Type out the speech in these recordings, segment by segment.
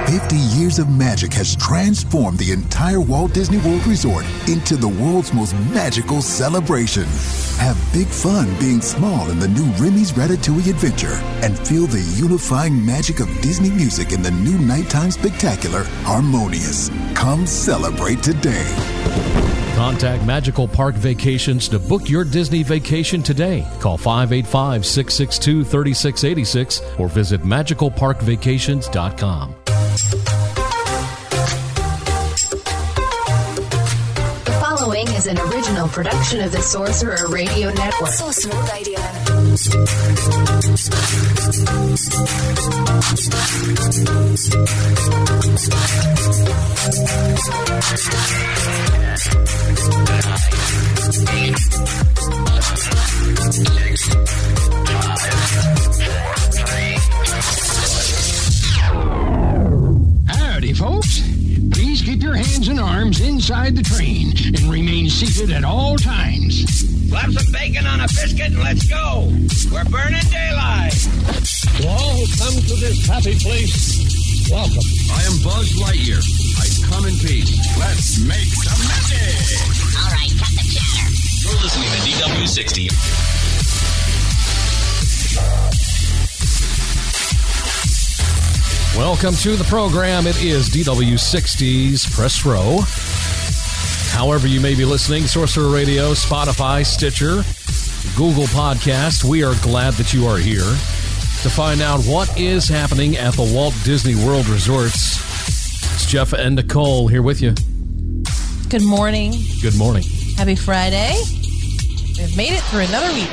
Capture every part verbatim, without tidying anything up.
fifty years of magic has transformed the entire Walt Disney World Resort into the world's most magical celebration. Have big fun being small in the new Remy's Ratatouille Adventure and feel the unifying magic of Disney music in the new nighttime spectacular, Harmonious. Come celebrate today. Contact Magical Park Vacations to book your Disney vacation today. Call five eight five, six six two, three six eight six or visit magical park vacations dot com. The following is an original production of the Sorcerer Radio Network. Sorcerer Radio. Howdy, folks. Please keep your hands and arms inside the train and remain seated at all times. Slap some bacon on a biscuit and let's go. We're burning daylight. To all who come to this happy place, welcome. I am Buzz Lightyear. I come in peace. Let's make some magic. All right, cut the chatter. You're listening to D W sixty. Welcome to the program. It is D W sixty's Press Row. However you may be listening, Sorcerer Radio, Spotify, Stitcher, Google Podcast, we are glad that you are here to find out what is happening at the Walt Disney World Resorts. It's Jeff and Nicole here with you. Good morning. Good morning. Happy Friday. We've made it through another week.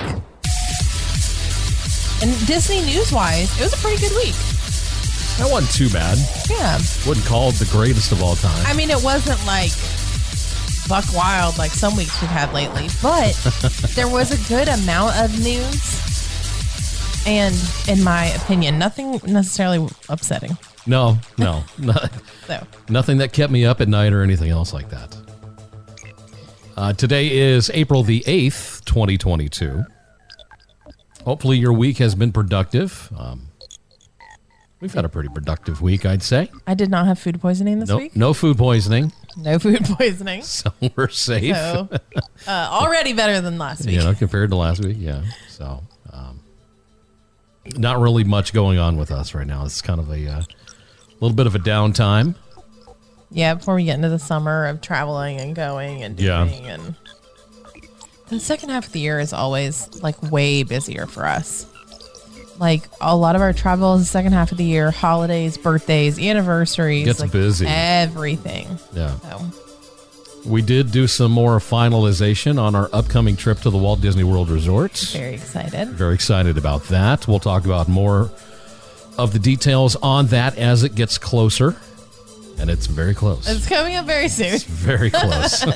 And Disney news-wise, it was a pretty good week. That wasn't too bad. Yeah. Wouldn't call it the greatest of all time. I mean, it wasn't like buck wild like some weeks we've had lately, but there was a good amount of news. And in my opinion, nothing necessarily upsetting. No, no. no so. Nothing that kept me up at night or anything else like that. Uh, today is April the eighth, twenty twenty-two. Hopefully your week has been productive. Um, we've had a pretty productive week, I'd say. I did not have food poisoning this no, week. No food poisoning. No food poisoning. So we're safe. So, uh, already better than last week. You know, compared to last week, yeah. So, um, not really much going on with us right now. It's kind of a uh, little bit of a downtime. Yeah, before we get into the summer of traveling and going and doing. Yeah. And the second half of the year is always like way busier for us. Like a lot of our travel is the second half of the year, holidays, birthdays, anniversaries. Gets like busy. Everything. Yeah. So. We did do some more finalization on our upcoming trip to the Walt Disney World Resorts. Very excited. Very excited about that. We'll talk about more of the details on that as it gets closer. And it's very close. It's coming up very soon. It's very close.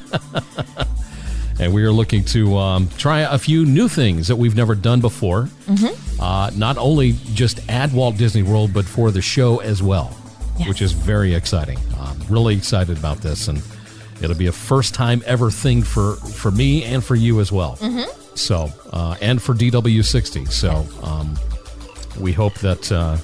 And we are looking to um, try a few new things that we've never done before. Mm-hmm. Uh, not only just at Walt Disney World, but for the show as well, yes. which is very exciting. Um, really excited about this, and it'll be a first-time ever thing for, for me and for you as well. Mm-hmm. So, uh, and for D W sixty. So, um, we hope that... Uh,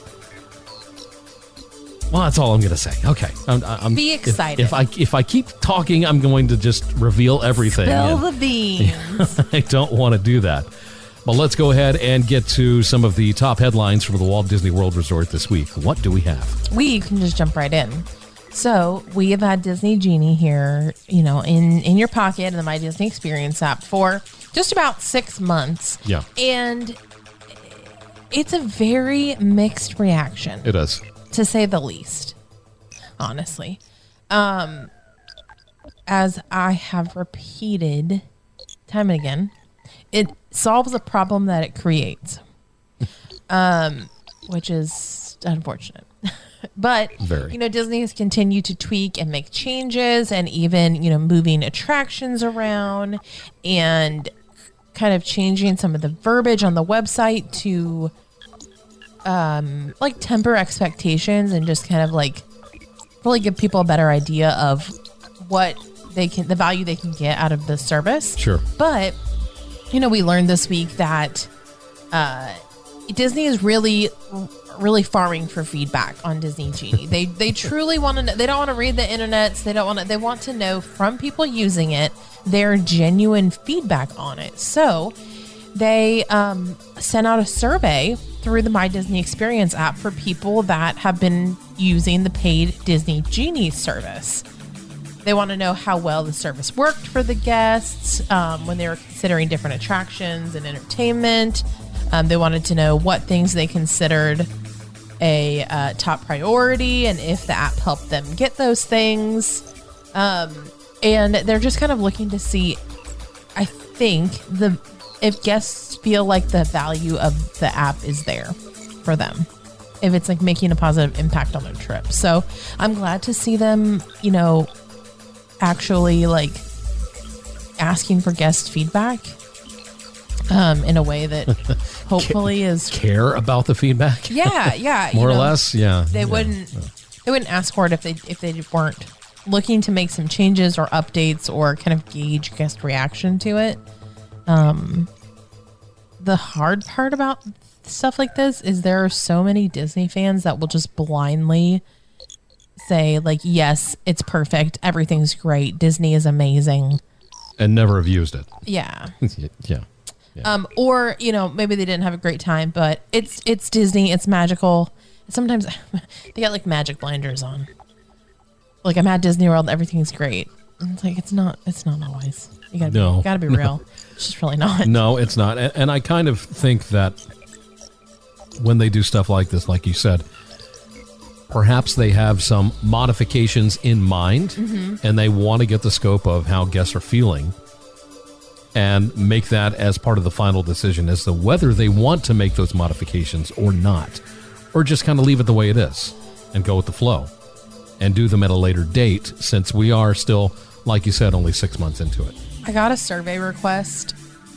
Well, that's all I'm going to say. Okay. I'm, I'm, Be excited. If, if I if I keep talking, I'm going to just reveal everything. Spill and, the beans. I don't want to do that. But let's go ahead and get to some of the top headlines from the Walt Disney World Resort this week. What do we have? We can just jump right in. So we have had Disney Genie here, you know, in, in your pocket in the My Disney Experience app for just about six months. Yeah. And it's a very mixed reaction. It is. To say the least, honestly. Um, as I have repeated time and again, it solves a problem that it creates, um, which is unfortunate. But, Very. you know, Disney has continued to tweak and make changes and even, you know, moving attractions around and kind of changing some of the verbiage on the website to... Um, like temper expectations and just kind of like really give people a better idea of what they can, the value they can get out of the service. Sure. But, you know, we learned this week that uh, Disney is really, really farming for feedback on Disney Genie. they they truly want to know. They don't want to read the internets. They don't want to. They want to know from people using it their genuine feedback on it. So they um, sent out a survey through the My Disney Experience app for people that have been using the paid Disney Genie service. They want to know how well the service worked for the guests um, when they were considering different attractions and entertainment. Um, they wanted to know what things they considered a uh, top priority and if the app helped them get those things. Um, and they're just kind of looking to see, I think, the if guests feel like the value of the app is there for them, if it's like making a positive impact on their trip. So I'm glad to see them, you know, actually like asking for guest feedback um, in a way that hopefully is care about the feedback. Yeah, yeah, more you know, or less. Yeah, they yeah. wouldn't they wouldn't ask for it if they if they weren't looking to make some changes or updates or kind of gauge guest reaction to it. Um, the hard part about stuff like this is there are so many Disney fans that will just blindly say like, yes, it's perfect. Everything's great. Disney is amazing. And never have used it. Yeah. yeah. yeah. Um, or, you know, maybe they didn't have a great time, but it's, it's Disney. It's magical. Sometimes they got like magic blinders on. Like I'm at Disney World. Everything's great. And it's like, it's not, it's not always. You gotta be, no. you gotta be real. It's just really not. No, it's not. And, and I kind of think that when they do stuff like this, like you said, perhaps they have some modifications in mind, mm-hmm. and they want to get the scope of how guests are feeling and make that as part of the final decision as to whether they want to make those modifications or not, or just kind of leave it the way it is and go with the flow and do them at a later date, since we are still, like you said, only six months into it. I got a survey request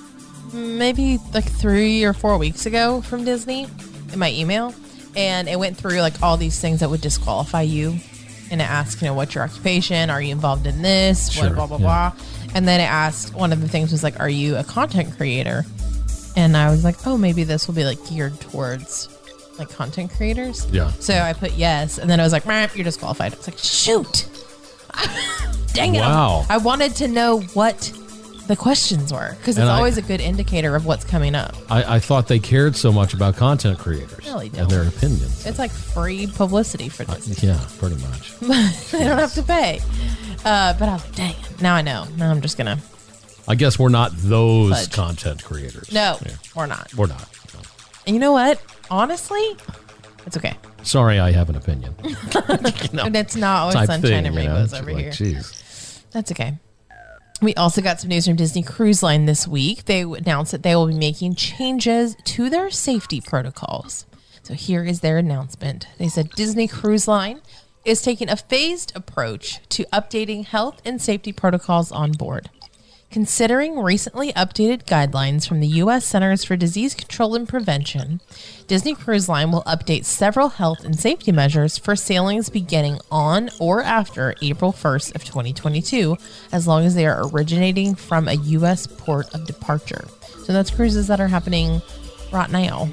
maybe like three or four weeks ago from Disney in my email, and it went through like all these things that would disqualify you, and it asked, you know, what's your occupation? Are you involved in this? Sure, what, blah, blah, yeah. blah. And then it asked, one of the things was like, are you a content creator? And I was like, oh, maybe this will be like geared towards like content creators. Yeah. So I put yes, and then I was like, you're disqualified. I was like, shoot. Dang it. Wow. I wanted to know what the questions were, because it's And I- always a good indicator of what's coming up. I, I thought they cared so much about content creators No, they and don't. their opinions. It's like free publicity for Disney. Yeah, pretty much. They don't have to pay. Uh, but I was like, dang it. Now I know. Now I'm just going to. I guess we're not those Fudge. content creators. No, Yeah. we're not. We're not. No. And you know what? Honestly, it's okay. Sorry, I have an opinion. No. And it's not always Type sunshine thing, and you know? rainbows It's over like, here. Geez. That's okay. We also got some news from Disney Cruise Line this week. They announced that they will be making changes to their safety protocols. So here is their announcement. They said Disney Cruise Line is taking a phased approach to updating health and safety protocols on board. Considering recently updated guidelines from the U S Centers for Disease Control and Prevention, Disney Cruise Line will update several health and safety measures for sailings beginning on or after April first of twenty twenty-two, as long as they are originating from a U S port of departure. So that's cruises that are happening right now.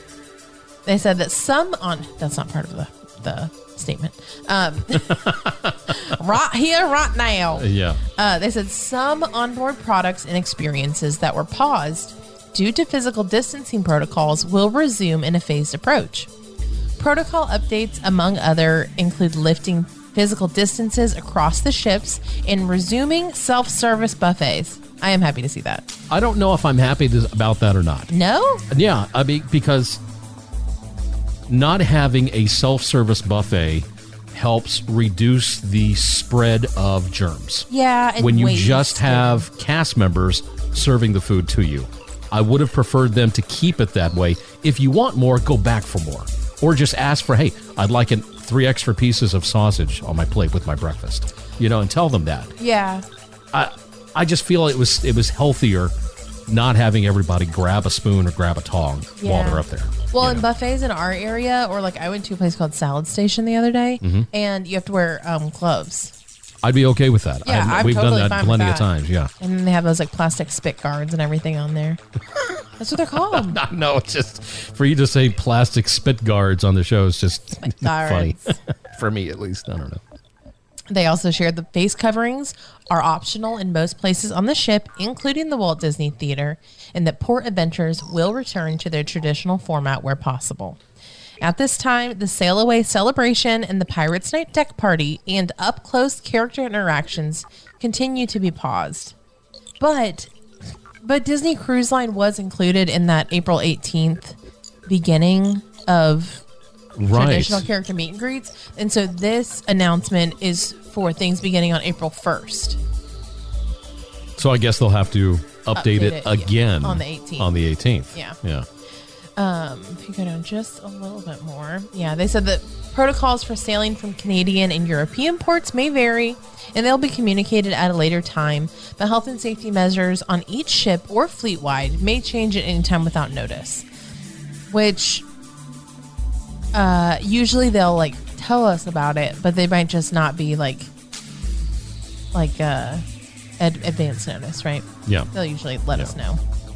They said that some on... That's not part of the, the statement. Um, right here, right now. Yeah. Uh, they said some onboard products and experiences that were paused due to physical distancing protocols will resume in a phased approach. Protocol updates, among other, include lifting physical distances across the ships and resuming self-service buffets. I am happy to see that. I don't know if I'm happy to, about that or not. No? Yeah, I mean, because not having a self-service buffet helps reduce the spread of germs. Yeah. And when you waste. just have cast members serving the food to you. I would have preferred them to keep it that way. If you want more, go back for more. Or just ask for, hey, I'd like an, three extra pieces of sausage on my plate with my breakfast. You know, and tell them that. Yeah. I I just feel it was it was healthier not having everybody grab a spoon or grab a tong Yeah. while they're up there. Well, you in know. buffets in our area, or like I went to a place called Salad Station the other day, Mhm. and you have to wear um, gloves. I'd be okay with that. Yeah, I, I'm we've totally done fine that plenty with of that. times. Yeah. And then they have those like plastic spit guards and everything on there. That's what they're called. No, it's just for you to say plastic spit guards on the show is just funny for me, at least. I don't know. They also shared the face coverings are optional in most places on the ship, including the Walt Disney Theater, and that port adventures will return to their traditional format where possible. At this time, the Sail Away celebration and the Pirates Night deck party and up-close character interactions continue to be paused. But but Disney Cruise Line was included in that April eighteenth beginning of right. traditional character meet and greets. And so this announcement is for things beginning on April first. So I guess they'll have to update, Update it, it again on the eighteenth. On the eighteenth. Yeah. Yeah. Um, if you go down just a little bit more. Yeah, they said that protocols for sailing from Canadian and European ports may vary, and they'll be communicated at a later time. But health and safety measures on each ship or fleet-wide may change at any time without notice. Which, uh, usually they'll, like, tell us about it, but they might just not be, like, like, uh, ad- advance notice, right? Yeah. They'll usually let Yeah. us know.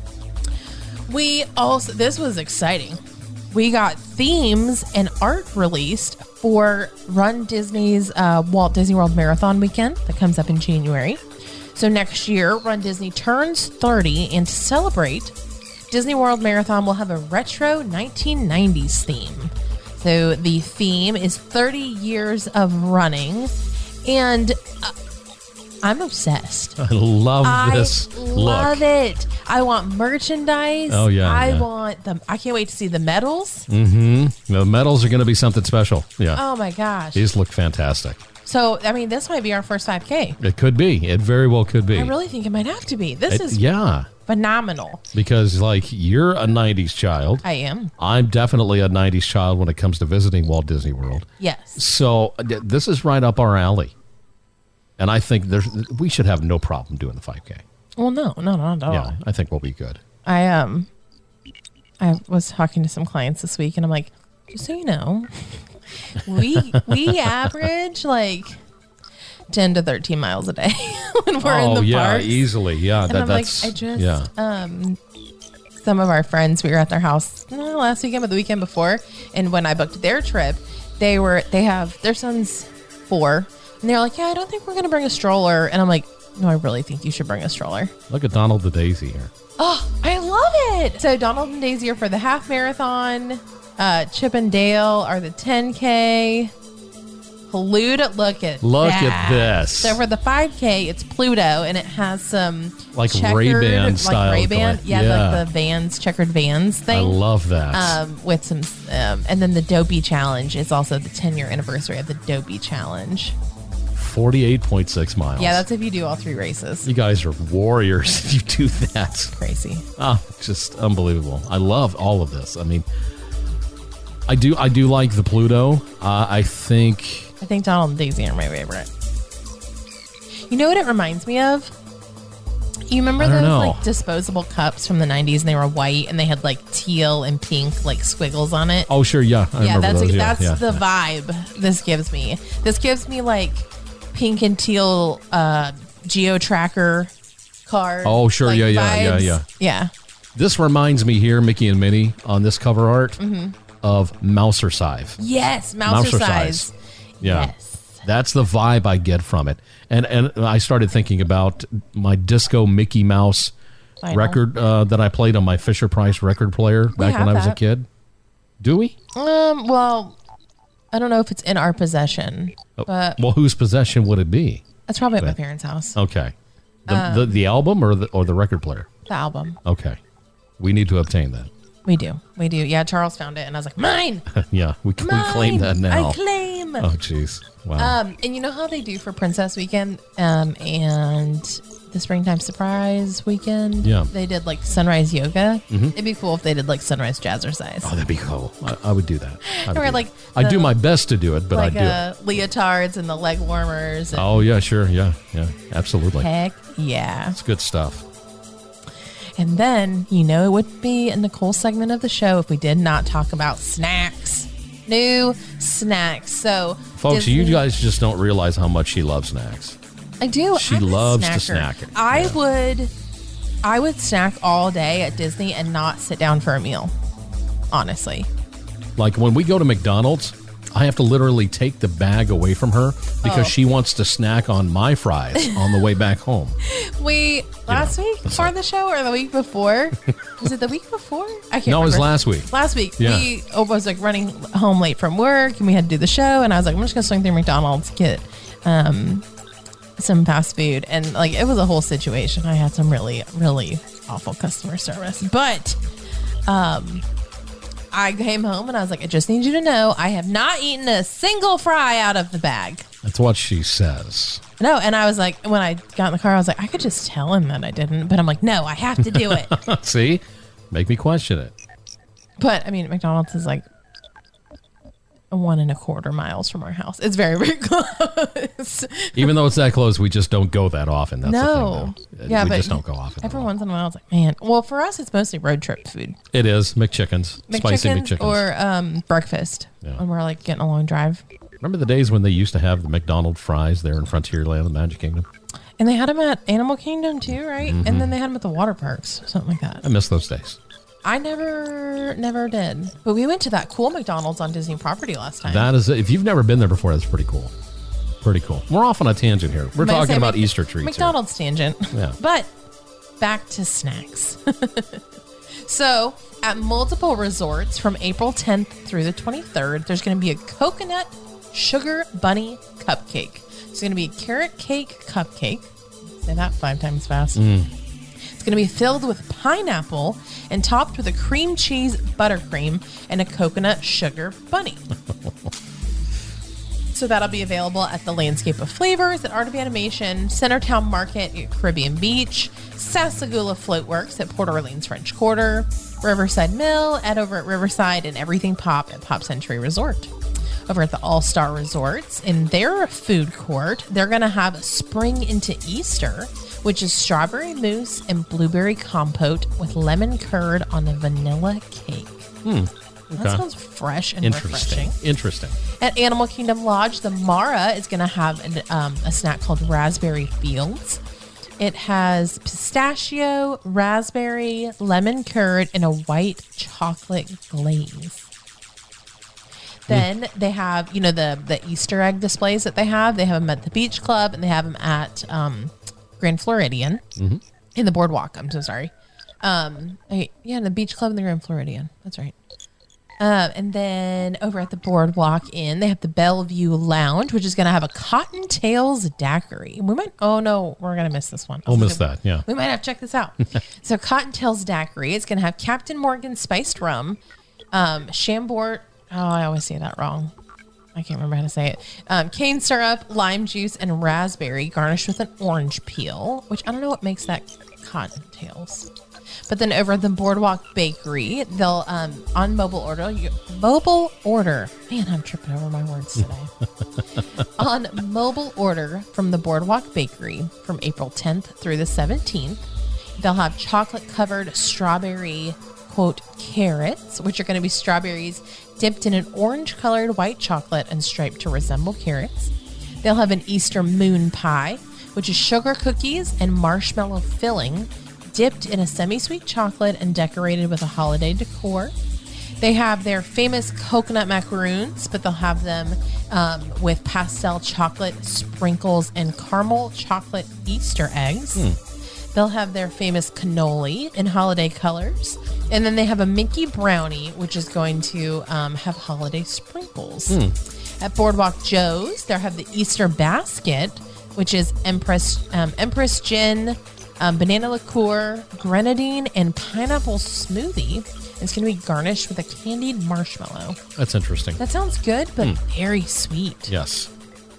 We also, this was exciting. We got themes and art released for Run Disney's uh, Walt Disney World Marathon weekend that comes up in January. So next year, Run Disney turns thirty, and to celebrate, Disney World Marathon will have a retro nineteen nineties theme. So the theme is thirty years of running, and uh, I'm obsessed. I love I this love look. it. I want merchandise. Oh, yeah, I yeah. want them. I can't wait to see the medals. Mm-hmm. The medals are going to be something special. Yeah. Oh my gosh. These look fantastic. So, I mean, this might be our first five K. It could be. It very well could be. I really think it might have to be. This It- is yeah. phenomenal. Because, like, you're a nineties child. I am. I'm definitely a nineties child when it comes to visiting Walt Disney World. Yes. So uh, this is right up our alley. And I think there's we should have no problem doing the five K. Well, no, no, not at all. Yeah, I think we'll be good. I um, I was talking to some clients this week, and I'm like, just so you know, we we average like ten to thirteen miles a day when we're oh, in the yeah, parks. easily. Yeah, And that, I'm that's like, I just, yeah. um, some of our friends, we were at their house not last weekend, but the weekend before, and when I booked their trip, they were they have their son's four, and they're like, yeah, I don't think we're gonna bring a stroller, and I'm like, no, I really think you should bring a stroller. Look at Donald the Daisy here. Oh, I love it. So Donald and Daisy are for the half marathon. Uh, Chip and Dale are the ten K. Pluto, look at Look that. at this. So for the five K, it's Pluto, and it has some Like checkered, Ray-Ban style like Ray-Ban, going. yeah, Yeah. like the Vans, checkered Vans thing. I love that. Um, with some, um, and then the Dopey Challenge is also the ten year anniversary of the Dopey Challenge. forty-eight point six miles. Yeah, that's if you do all three races. You guys are warriors if you do that. Crazy. Oh, just unbelievable. I love all of this. I mean, I do I do like the Pluto. Uh, I think... I think Donald and Daisy are my favorite. You know what it reminds me of? You remember I those don't know. like disposable cups from the nineties, and they were white, and they had like teal and pink like squiggles on it? Oh, sure, yeah. I yeah, remember that's those. Yeah, that's yeah, the yeah. vibe this gives me. This gives me like pink and teal uh, Geo Tracker card. Oh, sure, like, yeah, yeah, yeah, vibes. yeah. Yeah. This reminds me here, Mickey and Minnie, on this cover art, Mhm. of Mousercise. Yes, Mouser size. Yeah. Yes. That's the vibe I get from it. And and I started thinking about my disco Mickey Mouse Vinyl. record uh, that I played on my Fisher Price record player back have when I was a that. kid. Do we? Um. Well, I don't know if it's in our possession, but Well, whose possession would it be? it's probably at my But- parents' house. Okay. The, Um, the, the album or the, or the record player? The album. Okay. We need to obtain that. We do. We do. Yeah, Charles found it, and I was like, mine. yeah, we can we Mine! claim that now. I claim. Oh, jeez. Wow. Um, and you know how they do for Princess Weekend, um, and the Springtime Surprise Weekend. Yeah. They did like sunrise yoga. Mhm. It'd be cool if they did like sunrise jazzercise. Oh, that'd be cool. I, I would do that. I would Or do like that. I'd do the- my best to do it, but like I'd do it. uh, leotards and the leg warmers. And Oh, yeah, sure. Yeah, yeah, absolutely. Heck yeah. It's good stuff. And then, you know, it would be a Nicole segment of the show if we did not talk about snacks. New snacks. So, Folks, Disney. you guys just don't realize how much she loves snacks. I do. She I'm a loves to snacker. snack it. I Yeah. would, I would snack all day at Disney and not sit down for a meal. Honestly, Like when we go to McDonald's, I have to literally take the bag away from her because Oh. she wants to snack on my fries on the way back home. we last know, week that's for like- the show or the week before? Was it the week before? I can't. No, it was remember. last week. Last week, Yeah. we I was like running home late from work, and we had to do the show. And I was like, I'm just gonna swing through McDonald's, get um, some fast food, and like it was a whole situation. I had some really, really awful customer service, but um, I came home and I was like, I just need you to know, I have not eaten a single fry out of the bag. That's what she says. No, and I was like, when I got in the car, I was like, I could just tell him that I didn't, but I'm like, no, I have to do it. See? Make me question it. But I mean, McDonald's is like one and a quarter miles from our house. It's very, very close. Even though it's that close, we just don't go that often. That's no, the thing, though. yeah, we but just don't go often. Every once in a while, it's like, man. Well, for us, it's mostly road trip food. It is McChickens, spicy McChickens McChickens. or um, breakfast Yeah. when we're like getting a long drive. Remember the days when they used to have the McDonald's fries there in Frontierland, the Magic Kingdom? And they had them at Animal Kingdom too, right? Mhm. And then they had them at the water parks, something like that. I miss those days. I never, never did. But we went to that cool McDonald's on Disney property last time. That is, if you've never been there before, that's pretty cool. Pretty cool. We're off on a tangent here. We're I'm gonna talking say about Mc- Easter treats. McDonald's tangent. Yeah. But back to snacks. So at multiple resorts from April tenth through the twenty-third, there's going to be a coconut sugar bunny cupcake. It's going to be a carrot cake cupcake. Say that five times fast. Mm. It's going to be filled with pineapple and topped with a cream cheese buttercream and a coconut sugar bunny. So that'll be available at the Landscape of Flavors at Art of Animation, Centertown Market at Caribbean Beach, Sassagoula Floatworks at Port Orleans French Quarter, Riverside Mill at over at Riverside, and Everything Pop at Pop Century Resort. Over at the All-Star Resorts, in their food court, they're going to have a Spring into Easter, which is strawberry mousse and blueberry compote with lemon curd on a vanilla cake. Hmm. That Okay. sounds fresh and Interesting. refreshing. Interesting. At Animal Kingdom Lodge, the Mara is going to have an, um, a snack called Raspberry Fields. It has pistachio, raspberry, lemon curd, and a white chocolate glaze. Then mm. they have, you know, the the Easter egg displays that they have. They have them at the Beach Club, and they have them at um, Grand Floridian mm-hmm. in the Boardwalk. I'm so sorry. Um, I, yeah, the Beach Club and the Grand Floridian. That's right. Um, and then over at the Boardwalk Inn, they have the Bellevue Lounge, which is going to have a Cottontails daiquiri. We might, oh no, we're going to miss this one. We'll miss that, yeah. We might have to check this out. So Cottontails daiquiri, it's going to have Captain Morgan spiced rum, um, Chambord, oh, I always say that wrong. I can't remember how to say it. Um, cane syrup, lime juice, and raspberry garnished with an orange peel, which I don't know what makes that Cottontails. But then over at the Boardwalk Bakery, they'll um, on mobile order. You, mobile order, man, I'm tripping over my words today. On mobile order from the Boardwalk Bakery from April tenth through the seventeenth, they'll have chocolate covered strawberry quote carrots, which are going to be strawberries dipped in an orange colored white chocolate and striped to resemble carrots. They'll have an Easter moon pie, which is sugar cookies and marshmallow filling, dipped in a semi-sweet chocolate and decorated with a holiday decor. They have their famous coconut macaroons, but they'll have them um, with pastel chocolate sprinkles and caramel chocolate Easter eggs. Mm. They'll have their famous cannoli in holiday colors. And then they have a Mickey brownie, which is going to um, have holiday sprinkles. Mm. At Boardwalk Joe's, they'll have the Easter basket, which is Empress, um, Empress Gin, Um, banana liqueur, grenadine, and pineapple smoothie. It's going to be garnished with a candied marshmallow. That's interesting. That sounds good, but Mm. very sweet. Yes.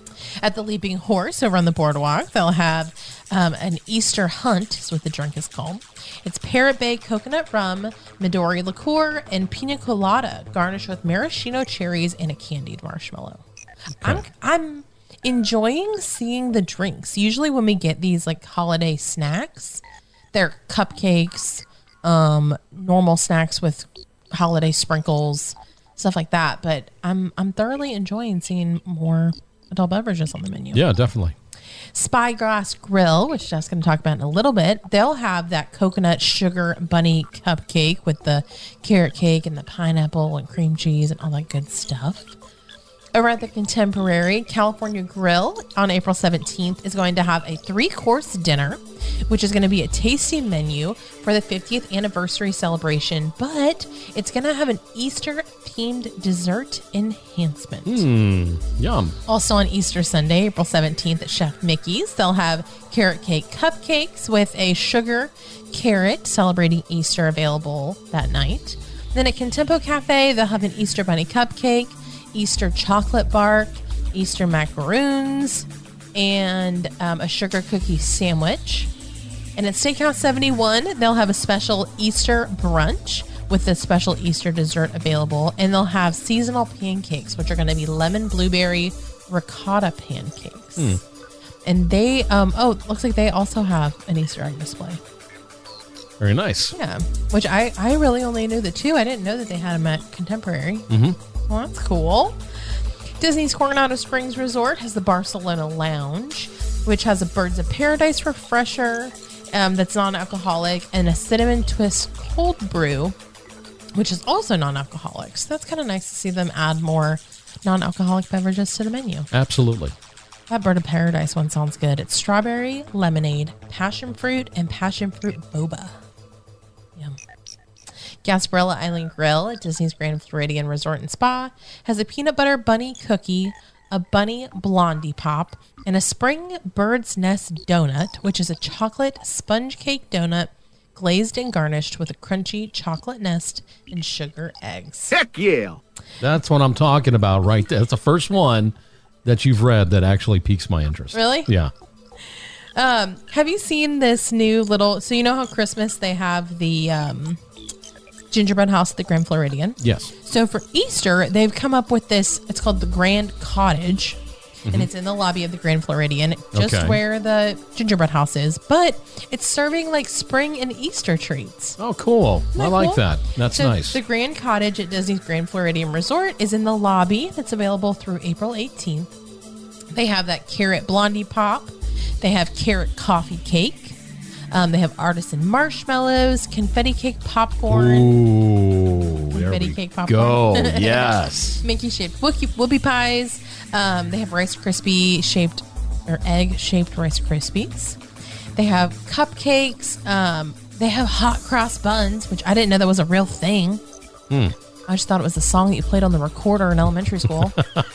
At the Leaping Horse over on the Boardwalk, they'll have um, an Easter hunt, is what the drink is called. It's Parrot Bay coconut rum, Midori liqueur, and pina colada, garnished with maraschino cherries and a candied marshmallow. Okay. I'm I'm enjoying seeing the drinks. Usually when we get these like holiday snacks, they're cupcakes, um, normal snacks with holiday sprinkles, stuff like that. But I'm I'm thoroughly enjoying seeing more adult beverages on the menu. Yeah, definitely. Spyglass Grill, which Jeff's going to talk about in a little bit, they'll have that coconut sugar bunny cupcake with the carrot cake and the pineapple and cream cheese and all that good stuff. Over at the Contemporary, California Grill on April seventeenth is going to have a three-course dinner, which is going to be a tasting menu for the fiftieth anniversary celebration, but it's going to have an Easter-themed dessert enhancement. Mmm, yum. Also on Easter Sunday, April seventeenth at Chef Mickey's, they'll have carrot cake cupcakes with a sugar carrot celebrating Easter available that night. Then at Contempo Cafe, they'll have an Easter bunny cupcake, Easter chocolate bark, Easter macaroons, and um, a sugar cookie sandwich. And at Steakhouse seventy-one, they'll have a special Easter brunch with a special Easter dessert available. And they'll have seasonal pancakes, which are going to be lemon blueberry ricotta pancakes. Mm. And they, um, oh, it looks like they also have an Easter egg display. Very nice. Yeah, which I, I really only knew the two. I didn't know that they had them at Contemporary. Mm-hmm. Well, that's cool. Disney's Coronado Springs Resort has the Barcelona Lounge, which has a Birds of Paradise refresher um, that's non-alcoholic and a cinnamon twist cold brew, which is also non-alcoholic. So that's kind of nice to see them add more non-alcoholic beverages to the menu. Absolutely. That Bird of Paradise one sounds good. It's strawberry, lemonade, passion fruit, and passion fruit boba. Yum. Gasparilla Island Grill at Disney's Grand Floridian Resort and Spa has a peanut butter bunny cookie, a bunny blondie pop, and a spring bird's nest donut, which is a chocolate sponge cake donut glazed and garnished with a crunchy chocolate nest and sugar eggs. Heck yeah! That's what I'm talking about right there. That's the first one that you've read that actually piques my interest. Really? Yeah. Um, have you seen this new little... So you know how Christmas they have the um, gingerbread house at the Grand Floridian? Yes. So for Easter, they've come up with this... It's called the Grand Cottage. Mm-hmm. And it's in the lobby of the Grand Floridian, just okay. where the gingerbread house is. But it's serving like spring and Easter treats. Oh, cool. Isn't I that like cool? that. That's so nice. The Grand Cottage at Disney's Grand Floridian Resort is in the lobby. That's available through April eighteenth. They have that carrot blondie pop. They have carrot coffee cake. Um, they have artisan marshmallows, confetti cake popcorn. Ooh, there confetti we cake popcorn. go. Yes. Mickey shaped whoopie, whoopie pies. Um, they have Rice Krispie shaped or egg shaped Rice Krispies. They have cupcakes. Um, they have hot cross buns, which I didn't know that was a real thing. Hmm. I just thought it was the song that you played on the recorder in elementary school.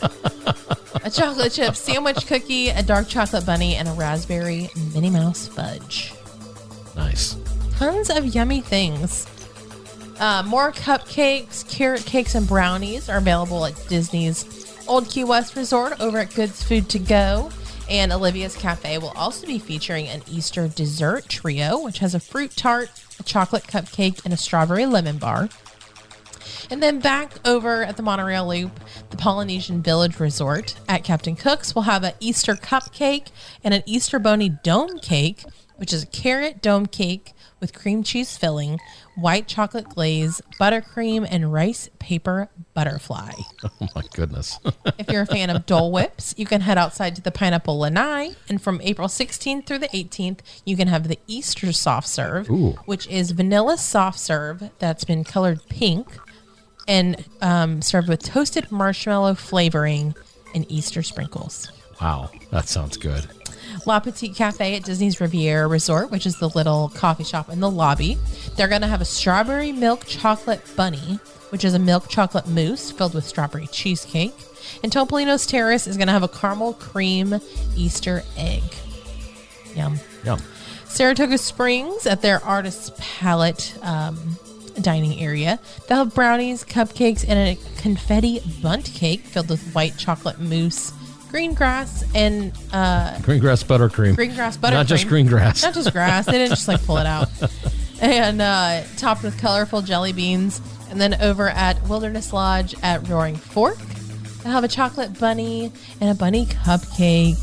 A chocolate chip sandwich cookie, a dark chocolate bunny, and a raspberry Minnie Mouse fudge. Nice. Tons of yummy things. Uh, more cupcakes, carrot cakes, and brownies are available at Disney's Old Key West Resort over at Goods Food to Go. And Olivia's Cafe will also be featuring an Easter dessert trio, which has a fruit tart, a chocolate cupcake, and a strawberry lemon bar. And then back over at the Monorail Loop, the Polynesian Village Resort at Captain Cook's will have an Easter cupcake and an Easter Boney dome cake, which is a carrot dome cake with cream cheese filling, white chocolate glaze, buttercream, and rice paper butterfly. Oh, my goodness. If you're a fan of Dole Whips, you can head outside to the Pineapple Lanai. And from April sixteenth through the eighteenth, you can have the Easter soft serve, Ooh. which is vanilla soft serve that's been colored pink and um, served with toasted marshmallow flavoring and Easter sprinkles. Wow, that sounds good. La Petite Cafe at Disney's Riviera Resort, which is the little coffee shop in the lobby. They're going to have a strawberry milk chocolate bunny, which is a milk chocolate mousse filled with strawberry cheesecake. And Topolino's Terrace is going to have a caramel cream Easter egg. Yum. Yum. Saratoga Springs at their Artist's Palette um, dining area. They'll have brownies, cupcakes, and a confetti bundt cake filled with white chocolate mousse, green grass, and uh, Green grass buttercream. Green grass buttercream. Not just green grass. Not just grass. They didn't just like pull it out. And uh, topped with colorful jelly beans. And then over at Wilderness Lodge at Roaring Fork, they'll have a chocolate bunny and a bunny cupcake.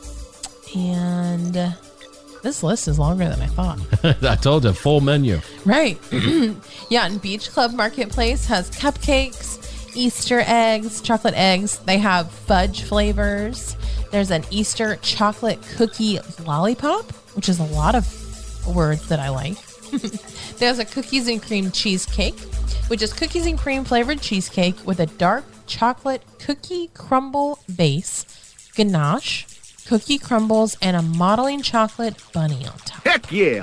And uh, this list is longer than I thought. I told you, full menu. Right. Yeah, and Beach Club Marketplace has cupcakes Easter eggs, chocolate eggs. They have fudge flavors. There's an Easter chocolate cookie lollipop, which is a lot of words that I like. There's a cookies and cream cheesecake, which is cookies and cream flavored cheesecake with a dark chocolate cookie crumble base, ganache, cookie crumbles, and a modeling chocolate bunny on top. Heck yeah!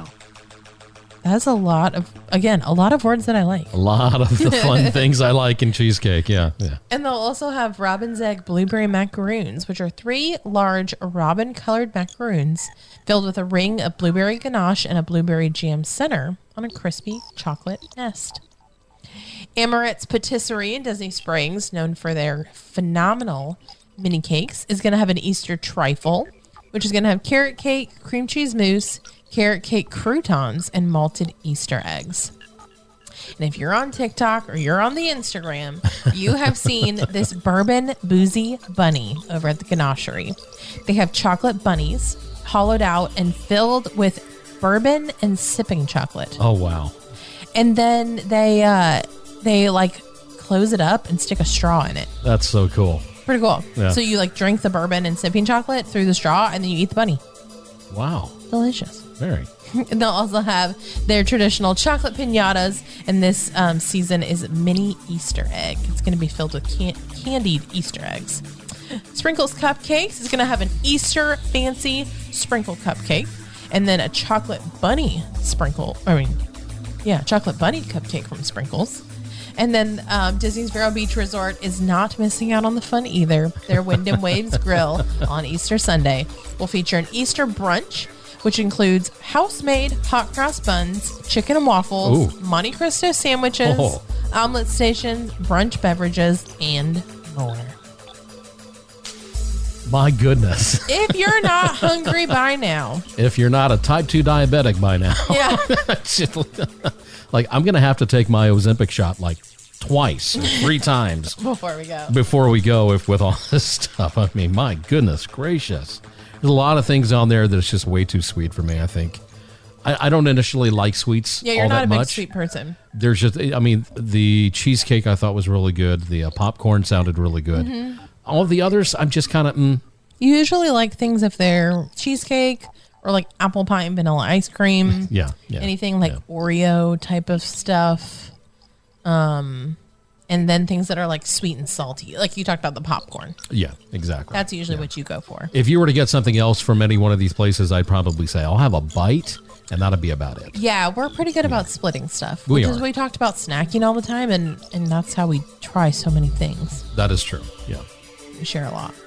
That's a lot of, again, a lot of words that I like. A lot of the fun things I like in cheesecake. Yeah, yeah. And they'll also have Robin's Egg Blueberry Macaroons, which are three large robin-colored macaroons filled with a ring of blueberry ganache and a blueberry jam center on a crispy chocolate nest. Amorette's Patisserie in Disney Springs, known for their phenomenal mini cakes, is going to have an Easter trifle, which is going to have carrot cake, cream cheese mousse, carrot cake croutons, and malted Easter eggs. And if you're on TikTok or you're on the Instagram, you have seen this bourbon boozy bunny over at the Ganachery. They have chocolate bunnies hollowed out and filled with bourbon and sipping chocolate. Oh, wow. And then they, uh, they like close it up and stick a straw in it. That's so cool. Pretty cool. Yeah. So you like drink the bourbon and sipping chocolate through the straw, and then you eat the bunny. Wow. Delicious. Very. And they'll also have their traditional chocolate piñatas, and this um, season is mini Easter egg. It's going to be filled with can- candied Easter eggs. Sprinkles Cupcakes is going to have an Easter fancy sprinkle cupcake, and then a chocolate bunny sprinkle. I mean, yeah, chocolate bunny cupcake from Sprinkles. And then um, Disney's Vero Beach Resort is not missing out on the fun either. Their Wind and Waves Grill on Easter Sunday will feature an Easter brunch, which includes house-made hot cross buns, chicken and waffles, Ooh. Monte Cristo sandwiches, Oh. omelet stations, brunch beverages, and more. My goodness. If you're not hungry by now. If you're not a type two diabetic by now. Yeah. Like, I'm going to have to take my Ozempic shot like twice or three times Before we go. before we go if with all this stuff. I mean, my goodness gracious. There's a lot of things on there that's just way too sweet for me, I think. I, I don't initially like sweets Yeah, you're all not that a big much. sweet person. There's just, I mean, the cheesecake I thought was really good. The uh, popcorn sounded really good. Mm-hmm. All of the others, I'm just kind of, mm. You usually like things if they're cheesecake or like apple pie and vanilla ice cream. Yeah, yeah. Anything like yeah. Oreo type of stuff. Um, and then things that are like sweet and salty. Like you talked about the popcorn. Yeah, exactly. That's usually yeah. what you go for. If you were to get something else from any one of these places, I'd probably say, I'll have a bite, and that'll be about it. Yeah, we're pretty good about splitting stuff. We Which is are. we talked about snacking all the time, and, and that's how we try so many things. That is true, yeah. We share a lot.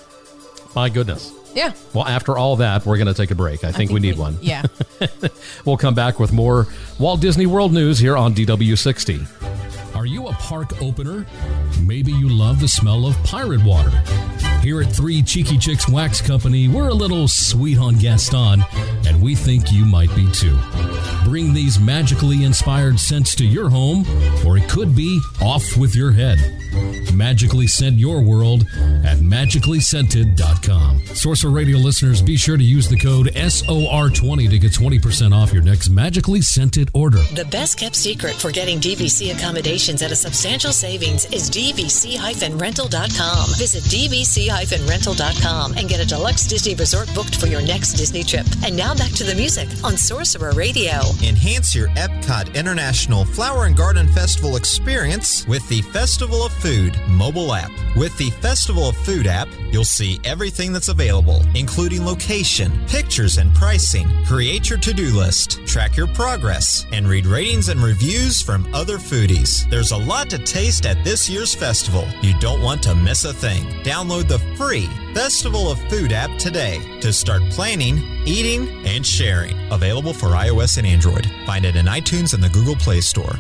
My goodness. Yeah. Well, after all that, we're going to take a break. I, I think, think we need we, one. Yeah. We'll come back with more Walt Disney World news here on D W sixty. Are you a park opener? Maybe you love the smell of pirate water. Here at Three Cheeky Chicks Wax Company, we're a little sweet on Gaston, and we think you might be too. Bring these magically inspired scents to your home, or it could be off with your head. Magically scent your world at magically scented dot com. Sorcerer Radio listeners, be sure to use the code S O R twenty to get twenty percent off your next Magically Scented order. The best kept secret for getting D V C accommodations at a substantial savings is D V C rental dot com. Visit D V C rental dot com and get a deluxe Disney resort booked for your next Disney trip. And now back to the music on Sorcerer Radio. Enhance your Epcot International Flower and Garden Festival experience with the Festival of Food mobile app. With the Festival of Food app, you'll see everything that's available, including location, pictures, and pricing. Create your to-do list, track your progress, and read ratings and reviews from other foodies. There's a lot to taste at this year's festival. You don't want to miss a thing. Download the free Festival of Food app today to start planning, eating, and sharing. Available for iOS and Android. Find it in iTunes and the Google Play Store.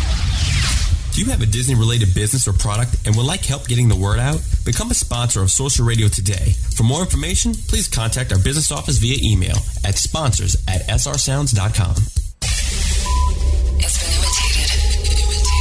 Do you have a Disney-related business or product and would like help getting the word out? Become a sponsor of Sorcerer Radio today. For more information, please contact our business office via email at sponsors at s r sounds dot com. It's been imitated.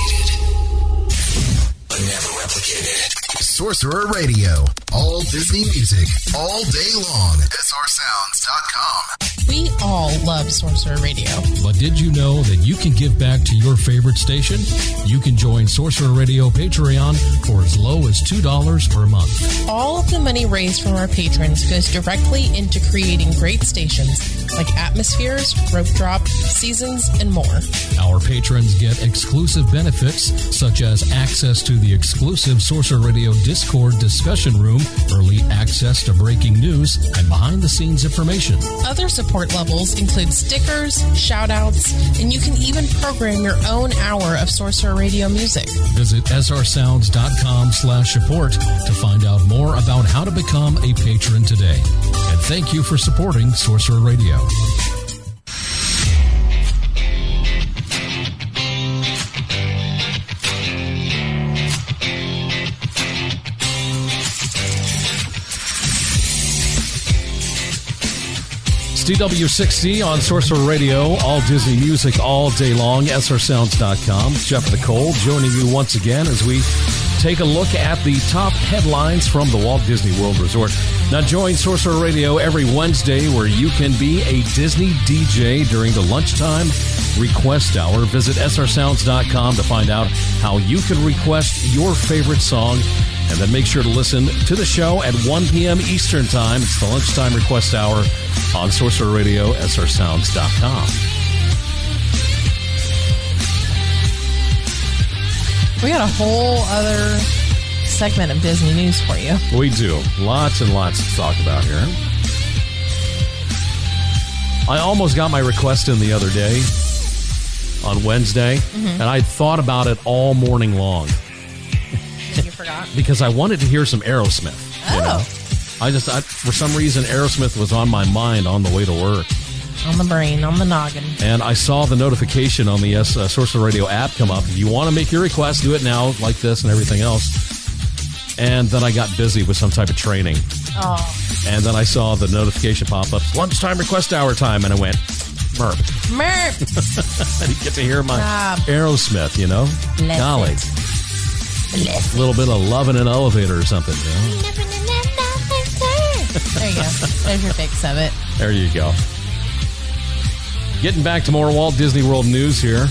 Imitated. But never replicated. Sorcerer Radio. All Disney music, all day long. s r sounds dot com. We all love Sorcerer Radio. But did you know that you can give back to your favorite station? You can join Sorcerer Radio Patreon for as low as two dollars per month. All of the money raised from our patrons goes directly into creating great stations like Atmospheres, Rope Drop, Seasons, and more. Our patrons get exclusive benefits such as access to the exclusive Sorcerer Radio Discord discussion room, early access to breaking news, and behind-the-scenes information. Other support levels include stickers, shout-outs, and you can even program your own hour of Sorcerer Radio music. Visit srsounds.com slash support to find out more about how to become a patron today. And thank you for supporting Sorcerer Radio. It's D W sixty on Sorcerer Radio, all Disney music all day long, S R sounds dot com. Jeff Nicole joining you once again as we take a look at the top headlines from the Walt Disney World Resort. Now join Sorcerer Radio every Wednesday where you can be a Disney D J during the lunchtime request hour. Visit S R sounds dot com to find out how you can request your favorite song. And then make sure to listen to the show at one p.m. Eastern Time. It's the lunchtime request hour on Sorcerer Radio, S R sounds dot com. We got a whole other segment of Disney news for you. We do. Lots and lots to talk about here. I almost got my request in the other day on Wednesday, mm-hmm. and I thought about it all morning long. You forgot? Because I wanted to hear some Aerosmith. Oh. You know? I just, I, for some reason, Aerosmith was on my mind on the way to work. On the brain, on the noggin. And I saw the notification on the S, uh, Sorcerer Radio app come up. If you want to make your request, do it now, like this and everything else. And then I got busy with some type of training. Oh. And then I saw the notification pop up, lunchtime request hour time, and I went, merp. Merp. I didn't get to hear my Rob. Aerosmith, you know? Bless Golly. it. Bless a little bit of love in an elevator or something, you know? There you go. There's your fix of it. There you go. Getting back to more Walt Disney World news here.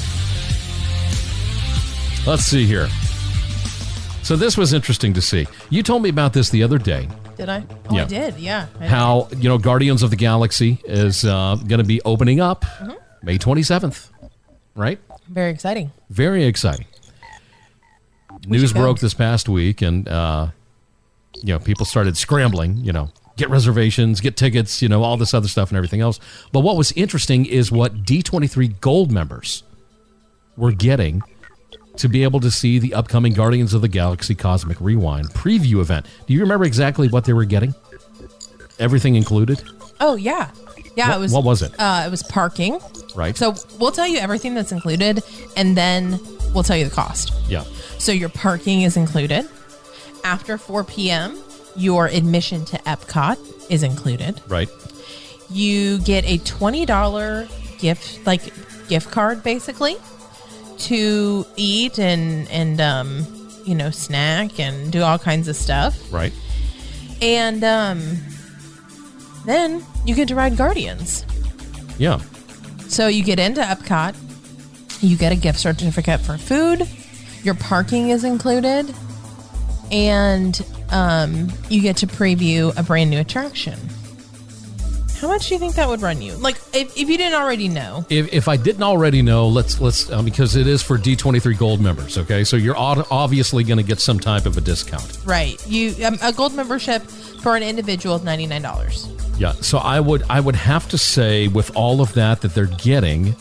Let's see here. So this was interesting to see. You told me about this the other day. Did I? Oh, yeah. I did, yeah. I How, you know, Guardians of the Galaxy is uh, going to be opening up mm-hmm. May twenty-seventh, right? Very exciting. Very exciting. We News broke this past week, and, uh, you know, people started scrambling, you know, get reservations, get tickets, you know, all this other stuff and everything else. But what was interesting is what D twenty-three Gold members were getting to be able to see the upcoming Guardians of the Galaxy Cosmic Rewind preview event. Do you remember exactly what they were getting? Everything included? Oh, yeah. Yeah, what, it was. What was it? Uh, it was parking. Right. So we'll tell you everything that's included, and then we'll tell you the cost. Yeah. So your parking is included. After four p.m., your admission to Epcot is included. Right. You get a twenty dollars gift, like gift card, basically, to eat and, and um, you know, snack and do all kinds of stuff. Right. And um, then you get to ride Guardians. Yeah. So you get into Epcot. You get a gift certificate for food. Your parking is included. And um, you get to preview a brand new attraction. How much do you think that would run you? Like, if, if you didn't already know. If, if I didn't already know, let's let's um, because it is for D twenty-three Gold members. Okay, so you're obviously going to get some type of a discount. Right. You um, a gold membership for an individual is ninety-nine dollars. Yeah. So I would I would have to say with all of that that they're getting.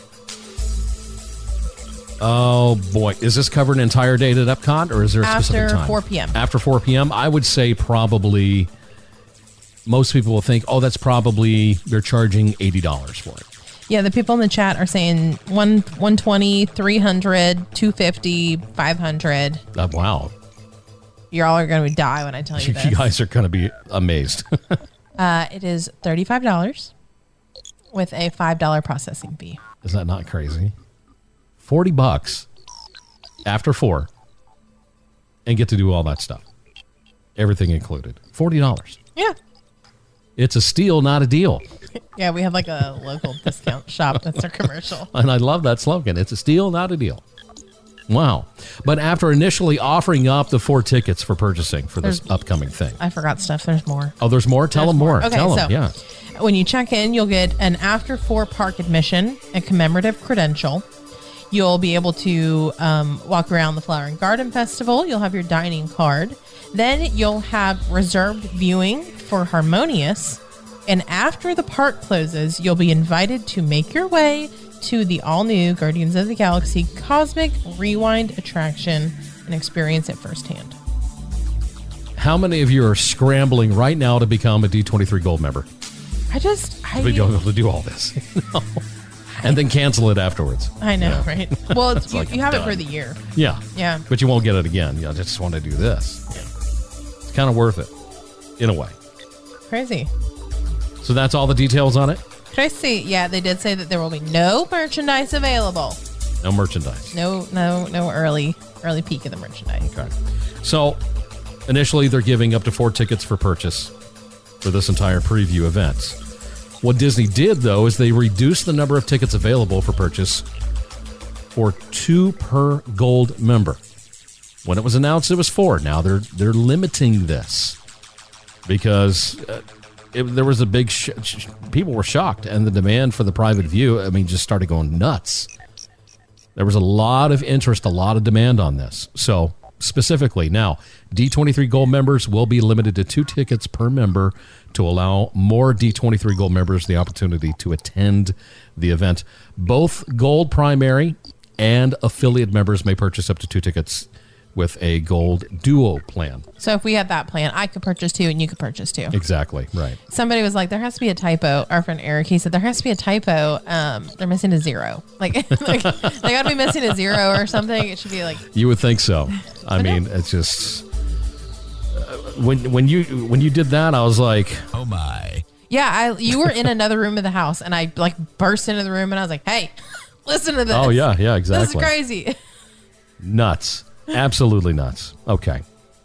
Oh boy, is this covered an entire day at Epcot, or is there a After specific time? After four p.m. After four p.m., I would say probably. Most people will think, oh, that's probably they're charging eighty dollars for it. Yeah, the people in the chat are saying one one twenty, three hundred, two fifty, five hundred. Uh, wow. You all are going to die when I tell you this. You guys are going to be amazed. uh, it is thirty-five dollars with a five dollars processing fee. Is that not crazy? forty bucks after four and get to do all that stuff. Everything included. forty dollars. Yeah. It's a steal, not a deal. Yeah, we have like a local discount shop. That's our commercial. And I love that slogan. It's a steal, not a deal. Wow. But after initially offering up the four tickets for purchasing for this There's- upcoming thing. I forgot stuff. There's more. Oh, there's more? Tell There's them more. Okay, Tell so them, yeah. when you check in, you'll get an after four park admission, a commemorative credential. You'll be able to um, walk around the Flower and Garden Festival. You'll have your dining card. Then you'll have reserved viewing for Harmonious. And after the park closes, you'll be invited to make your way to the all-new Guardians of the Galaxy Cosmic Rewind attraction and experience it firsthand. How many of you are scrambling right now to become a D twenty-three Gold member? I just... I, To be able to do all this. No. And then cancel it afterwards. I know, Yeah. right? Well, it's, It's you, like you have done. it for the year. Yeah. Yeah. But you won't get it again. You just want to do this. Yeah. It's kind of worth it, in a way. Crazy. So that's all the details on it? Crazy. Yeah, they did say that there will be no merchandise available. No merchandise. No, no, no early, early peek of the merchandise. Okay. So initially they're giving up to four tickets for purchase for this entire preview event. What Disney did, though, is they reduced the number of tickets available for purchase for two per gold member. When it was announced, it was four. Now they're they're limiting this because uh, it, there was a big sh- sh- people were shocked, and the demand for the private view, I mean, just started going nuts. There was a lot of interest, a lot of demand on this. So specifically, now D twenty-three Gold members will be limited to two tickets per member to allow more D twenty-three Gold members the opportunity to attend the event. Both Gold primary and affiliate members may purchase up to two tickets with a Gold duo plan. So if we had that plan, I could purchase two and you could purchase two. Exactly, right. Somebody was like, there has to be a typo. Our friend Eric, he said, there has to be a typo. Um, they're missing a zero. Like, like they got to be missing a zero or something. It should be like... You would think so. I But no. mean, it's just... Uh, when when you when you did that, I was like, oh my. Yeah, I you were in another room of the house, and I like burst into the room, and I was like, hey, listen to this. oh, yeah, yeah, This exactly. is crazy. Nuts. Absolutely nuts. Okay.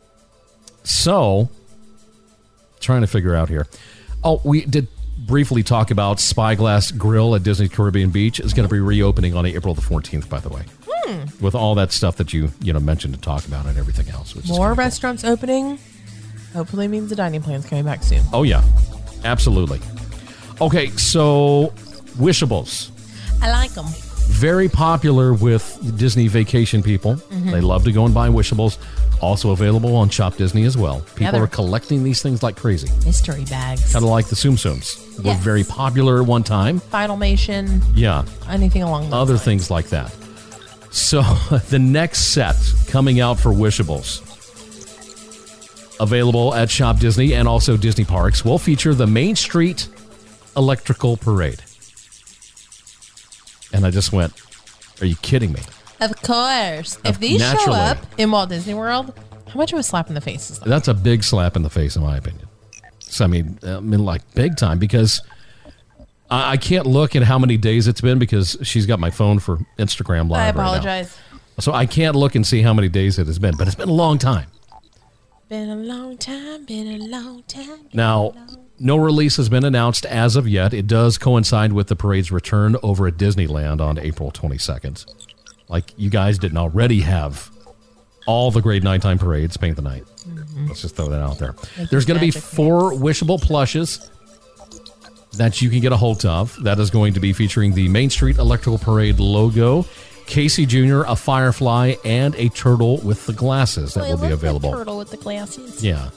So, trying to figure out here. Oh, we did briefly talk about Spyglass Grill at Disney Caribbean Beach. It's going to be reopening on April the fourteenth, by the way. Hmm. With all that stuff that you you know mentioned to talk about and everything else. Which is More kinda cool. restaurants opening. Hopefully means the dining plan's coming back soon. Oh, yeah. Absolutely. Okay, so Wishables. I like them. Very popular with Disney vacation people. Mhm. They love to go and buy Wishables. Also available on Shop Disney as well. People they're- are collecting these things like crazy. Mystery bags. Kind of like the Tsum Tsums. Were Yes. very popular at one time. Finalmation. Yeah. Anything along those Other lines. things like that. So the next set coming out for Wishables, available at Shop Disney and also Disney Parks, will feature the Main Street Electrical Parade. And I just went, are you kidding me? Of course. Uh, If these show naturally. up in Walt Disney World, how much of a slap in the face is that? That's a big slap in the face, in my opinion. So, I mean, I mean, like, big time, because I, I can't look at how many days it's been because she's got my phone for Instagram Live I right now. apologize. So I can't look and see how many days it has been, but it's been a long time. Been a long time, been a long time. Now, no release has been announced as of yet. It does coincide with the parade's return over at Disneyland on April twenty-second. Like, you guys didn't already have all the great nighttime parades, Paint the Night. Mhm. Let's just throw that out there. Make There's it going to be magic. four wishable plushes that you can get a hold of. That is going to be featuring the Main Street Electrical Parade logo, Casey Junior, a firefly, and a turtle with the glasses that Oh, I will be love that available. turtle with the glasses. Yeah.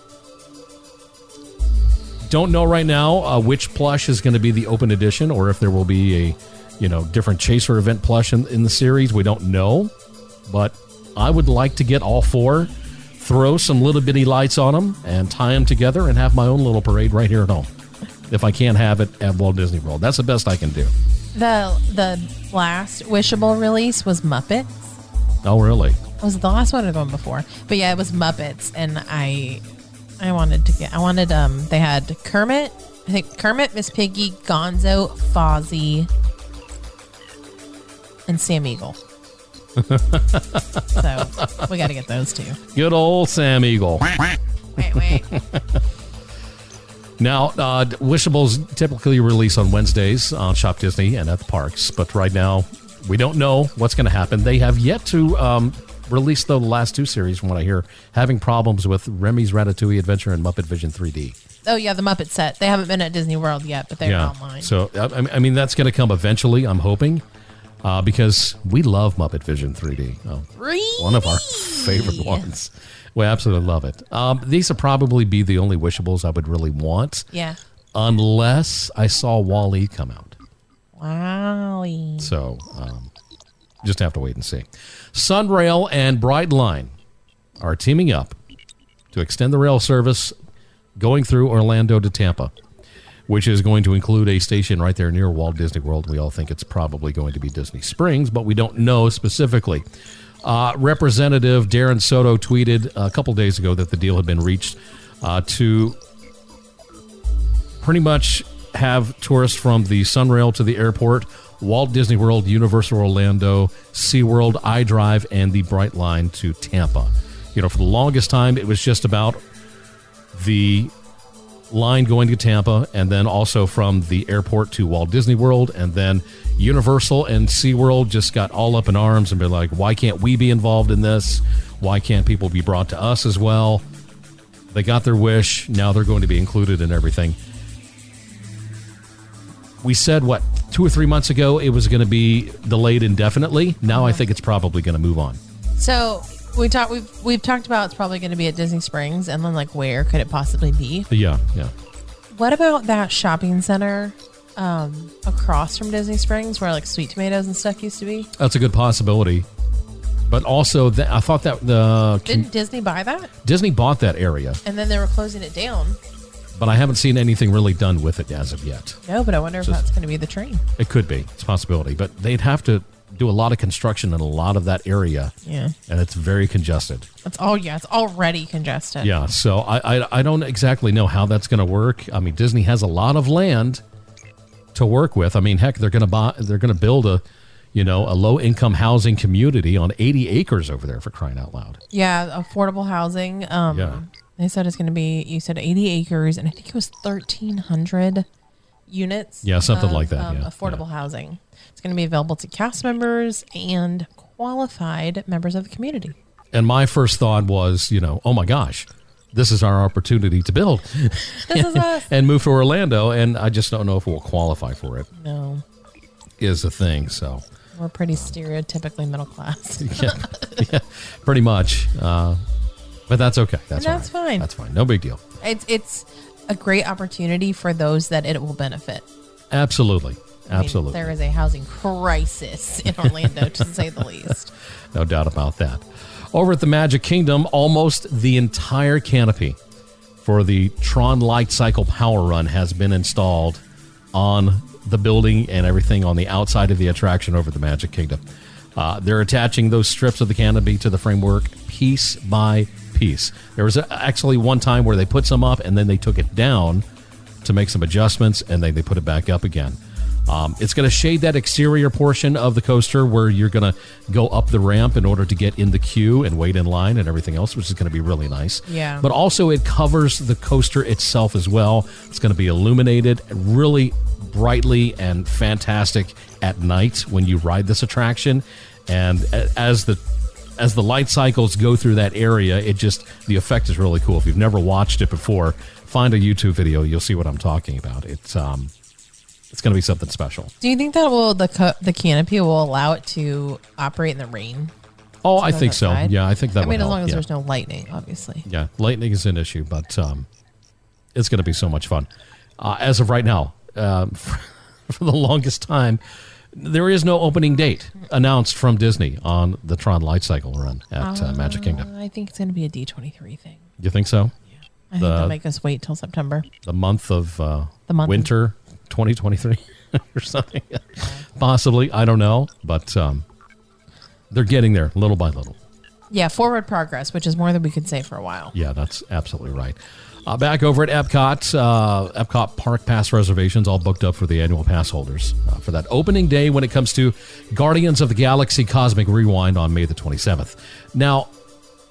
Don't know right now uh, which plush is going to be the open edition or if there will be a, you know, different Chaser event plush in, in the series. We don't know, but I would like to get all four, throw some little bitty lights on them, and tie them together and have my own little parade right here at home. If I can't have it at Walt Disney World, that's the best I can do. The the last wishable release was Muppets. Oh, really? Was it the last one or the one before? But yeah, it was Muppets, and I I wanted to get I wanted um they had Kermit, I think Kermit, Miss Piggy, Gonzo, Fozzie, and Sam Eagle. So we got to get those two. Good old Sam Eagle. Wait, wait. Now, uh, Wishables typically release on Wednesdays on Shop Disney and at the parks, but right now we don't know what's going to happen. They have yet to um, release the last two series, from what I hear, having problems with Remy's Ratatouille Adventure and Muppet Vision three D. Oh, yeah, the Muppet set. They haven't been at Disney World yet, but they're yeah. online. So, I, I mean, that's going to come eventually, I'm hoping, uh, because we love Muppet Vision three D. Oh, really? One of our favorite ones. We absolutely love it. Um, these would probably be the only Wishables I would really want. Yeah. Unless I saw Wall-E come out. Wow-E. So, um, just have to wait and see. Sunrail and Brightline are teaming up to extend the rail service going through Orlando to Tampa, which is going to include a station right there near Walt Disney World. We all think it's probably going to be Disney Springs, but we don't know specifically. Uh, Representative Darren Soto tweeted a couple days ago that the deal had been reached uh, to pretty much have tourists from the Sunrail to the airport, Walt Disney World, Universal Orlando, SeaWorld, iDrive, and the Brightline to Tampa. You know, for the longest time, it was just about the line going to Tampa, and then also from the airport to Walt Disney World, and then Universal and SeaWorld just got all up in arms and been like, why can't we be involved in this? Why can't people be brought to us as well? They got their wish. Now they're going to be included in everything. We said, what, two or three months ago it was going to be delayed indefinitely. Now I think it's probably going to move on. So we talked. We've we've talked about it's probably going to be at Disney Springs, and then like where could it possibly be? Yeah, yeah. What about that shopping center um, across from Disney Springs, where like Sweet Tomatoes and stuff used to be? That's a good possibility. But also, th- I thought that the didn't Disney buy that? Disney bought that area, and then they were closing it down. But I haven't seen anything really done with it as of yet. No, but I wonder Just, if that's going to be the train. It could be. It's a possibility. But they'd have to do a lot of construction in a lot of that area. Yeah. And it's very congested. It's all, yeah, it's already congested. Yeah, so I, I, I don't exactly know how that's going to work. I mean, Disney has a lot of land to work with. I mean, heck, they're going to buy, they're going to build a, you know, a low-income housing community on eighty acres over there, for crying out loud. Yeah, affordable housing. Um, yeah. They said it's going to be, you said eighty acres, and I think it was thirteen hundred units. Yeah, something of, like that. Um, yeah. Affordable yeah. housing. It's going to be available to cast members and qualified members of the community. And my first thought was, you know, oh my gosh, this is our opportunity to build. This is us. And move to Orlando, and I just don't know if we'll qualify for it. No. Is the thing, so. We're pretty stereotypically middle class. yeah, yeah, pretty much. Uh, but that's okay. That's, and that's right. fine. That's fine. No big deal. It's it's a great opportunity for those that it will benefit. Absolutely. Absolutely. I mean, there is a housing crisis in Orlando, to say the least. No doubt about that. Over at the Magic Kingdom, almost the entire canopy for the Tron Light Cycle Power Run has been installed on the building and everything on the outside of the attraction over the Magic Kingdom. Uh, they're attaching those strips of the canopy to the framework piece by piece. There was actually one time where they put some up and then they took it down to make some adjustments, and then they put it back up again. Um, it's going to shade that exterior portion of the coaster where you're going to go up the ramp in order to get in the queue and wait in line and everything else, which is going to be really nice. Yeah. But also it covers the coaster itself as well. It's going to be illuminated really brightly and fantastic at night when you ride this attraction. And as the as the light cycles go through that area, it just, the effect is really cool. If you've never watched it before, find a YouTube video. You'll see what I'm talking about. It's um, it's going to be something special. Do you think that will the co- the canopy will allow it to operate in the rain? Oh, I think so. Side? Yeah, I think that I would mean, as help. long as yeah. there's no lightning, obviously. Yeah, lightning is an issue, but um, it's going to be so much fun. Uh, as of right now, um, for, for the longest time, there is no opening date announced from Disney on the Tron Light Cycle run at uh, uh, Magic Kingdom. I think it's going to be a D twenty-three thing. You think so? Yeah. I think they'll make us wait till September. The month of uh, the month winter twenty twenty-three or something. Possibly. I don't know. But um, they're getting there little by little. Yeah, forward progress, which is more than we could say for a while. Yeah, that's absolutely right. Uh, back over at Epcot, uh, Epcot Park Pass reservations all booked up for the annual pass holders uh, for that opening day when it comes to Guardians of the Galaxy Cosmic Rewind on May the twenty-seventh. Now,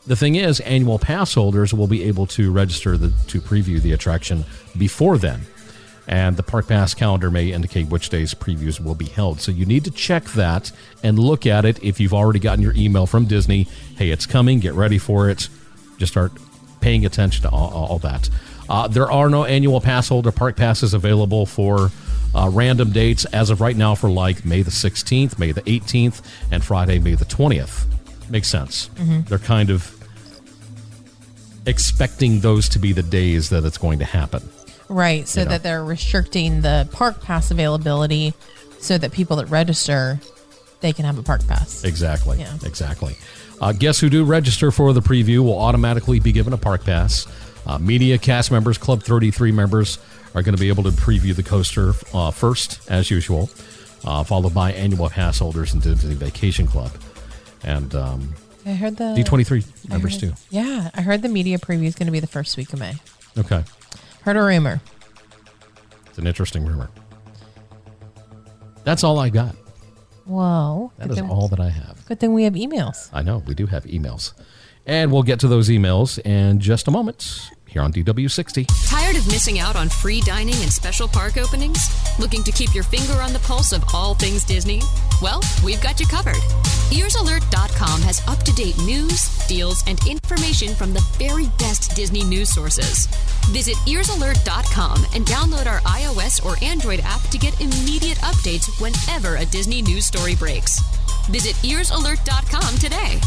the thing is, annual pass holders will be able to register the, to preview the attraction before then. And the Park Pass calendar may indicate which days previews will be held. So you need to check that and look at it if you've already gotten your email from Disney. Hey, it's coming. Get ready for it. Just start paying attention to all, all that. Uh, there are no annual pass holder Park Passes available for uh, random dates as of right now for like May the sixteenth, May the eighteenth, and Friday, May the twentieth. Makes sense. Mm-hmm. They're kind of expecting those to be the days that it's going to happen. Right, so you know? that they're restricting the Park Pass availability so that people that register, they can have a Park Pass. Exactly, yeah. exactly. Uh, guests who do register for the preview will automatically be given a Park Pass. Uh, media, cast members, Club thirty-three members are going to be able to preview the coaster uh, first, as usual, uh, followed by annual pass holders and Disney Vacation Club. And um, I heard the D twenty-three members, heard, too. Yeah, I heard the media preview is going to be the first week of May. Okay. Heard a rumor. It's an interesting rumor. That's all I got. Whoa. That is all that I have. Good thing we have emails. I know. We do have emails. And we'll get to those emails in just a moment here on D W sixty. Tired of missing out on free dining and special park openings? Looking to keep your finger on the pulse of all things Disney? Well, we've got you covered. ears alert dot com has up-to-date news, deals, and information from the very best Disney news sources. Visit ears alert dot com and download our iOS or Android app to get immediate updates whenever a Disney news story breaks. Visit ears alert dot com today.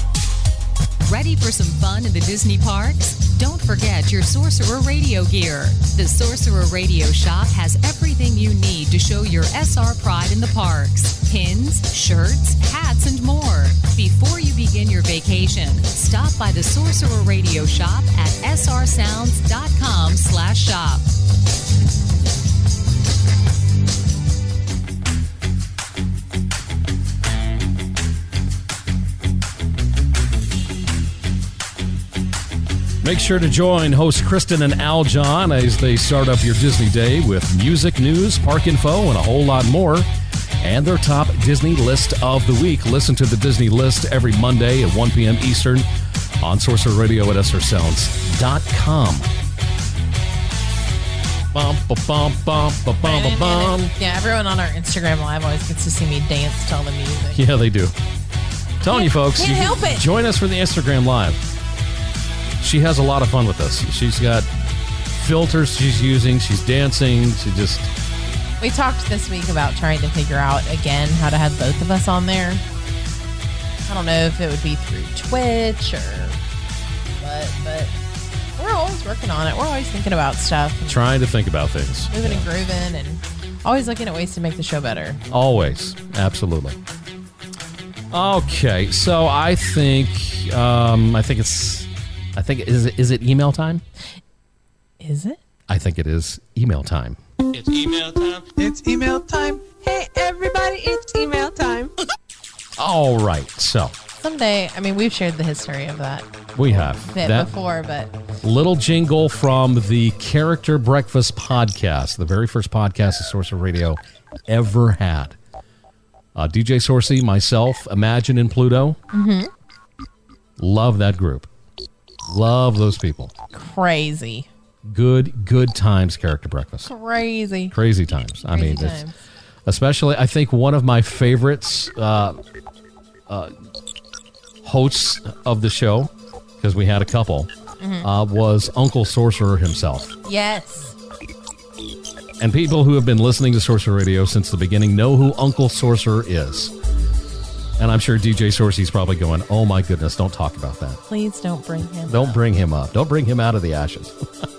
Ready for some fun in the Disney parks? Don't forget your Sorcerer Radio gear. The Sorcerer Radio shop has everything you need to show your S R pride in the parks. Pins, shirts, hats, and more. Before you begin your vacation, stop by the Sorcerer Radio shop at s r sounds dot com slash shop. Make sure to join host Kristen and Al John as they start up your Disney day with music, news, park info, and a whole lot more. And their top Disney list of the week. Listen to the Disney list every Monday at one p.m. Eastern on Sorcerer Radio at s r sounds dot com. Bum, ba, bum, bum, ba, bum, ba, bum. Yeah, everyone on our Instagram Live always gets to see me dance to all the music. Yeah, they do. Telling you folks, can't you help it. Join us for the Instagram Live. She has a lot of fun with this. She's got filters she's using. She's dancing. She just... We talked this week about trying to figure out, again, how to have both of us on there. I don't know if it would be through Twitch or what, but we're always working on it. We're always thinking about stuff. Trying to think about things. Moving yeah. and grooving and always looking at ways to make the show better. Always. Absolutely. Okay, so I think, um, I think it's... I think, is it, is it email time? Is it? I think it is email time. It's email time. It's email time. Hey, everybody, it's email time. All right, so. Someday, I mean, we've shared the history of that. We have. Bit that before, but. Little jingle from the Character Breakfast podcast, the very first podcast that Sorcerer Radio ever had. Uh, D J Sorcy, myself, Imagine, and Pluto. Mm-hmm. Love that group. Love those people. Crazy. Good, good times, Character Breakfast. Crazy. Crazy times. I Crazy mean, times. It's, especially, I think one of my favorites uh, uh, hosts of the show, because we had a couple, mm-hmm. uh, was Uncle Sorcerer himself. Yes. And people who have been listening to Sorcerer Radio since the beginning know who Uncle Sorcerer is. And I'm sure D J Sorcy's probably going, oh my goodness, don't talk about that. Please don't bring him Don't up. bring him up. Don't bring him out of the ashes.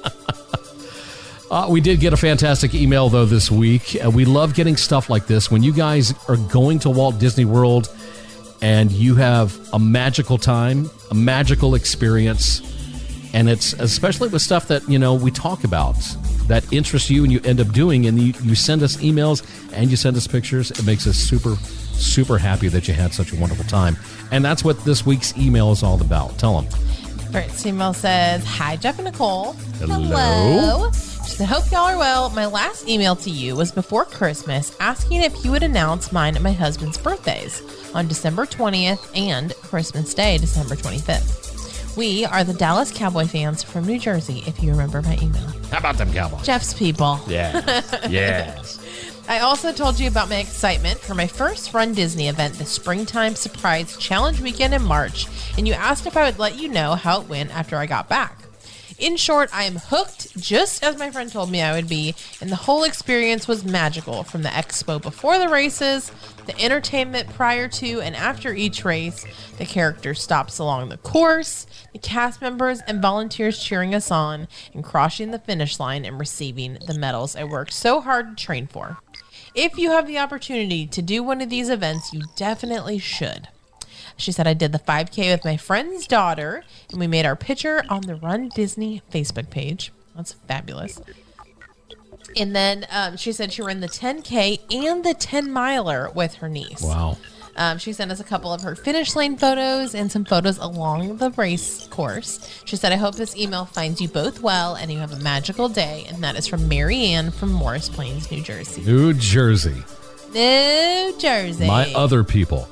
uh, we did get a fantastic email, though, this week. Uh, we love getting stuff like this. When you guys are going to Walt Disney World and you have a magical time, a magical experience, and it's especially with stuff that, you know, we talk about that interests you and you end up doing, and you, you send us emails and you send us pictures. It makes us super super happy that you had such a wonderful time. And that's what this week's email is all about. Tell them. First email says, hi, Jeff and Nicole. Hello. Hello. She said, hope y'all are well. My last email to you was before Christmas asking if you would announce mine and my husband's birthdays on December twentieth and Christmas Day, December twenty-fifth. We are the Dallas Cowboy fans from New Jersey, if you remember my email. How about them Cowboys? Jeff's people. Yeah. Yes. I also told you about my excitement for my first Run Disney event, the Springtime Surprise Challenge Weekend in March, and you asked if I would let you know how it went after I got back. In short, I am hooked, just as my friend told me I would be, and the whole experience was magical, from the expo before the races, the entertainment prior to and after each race, the character stops along the course, the cast members and volunteers cheering us on, and crossing the finish line and receiving the medals I worked so hard to train for. If you have the opportunity to do one of these events, you definitely should. She said, I did the five K with my friend's daughter, and we made our picture on the Run Disney Facebook page. That's fabulous. And then um, she said she ran the ten K and the ten miler with her niece. Wow. Um, she sent us a couple of her finish lane photos and some photos along the race course. She said, I hope this email finds you both well and you have a magical day. And that is from Mary Ann from Morris Plains, New Jersey. New Jersey. New Jersey. My other people.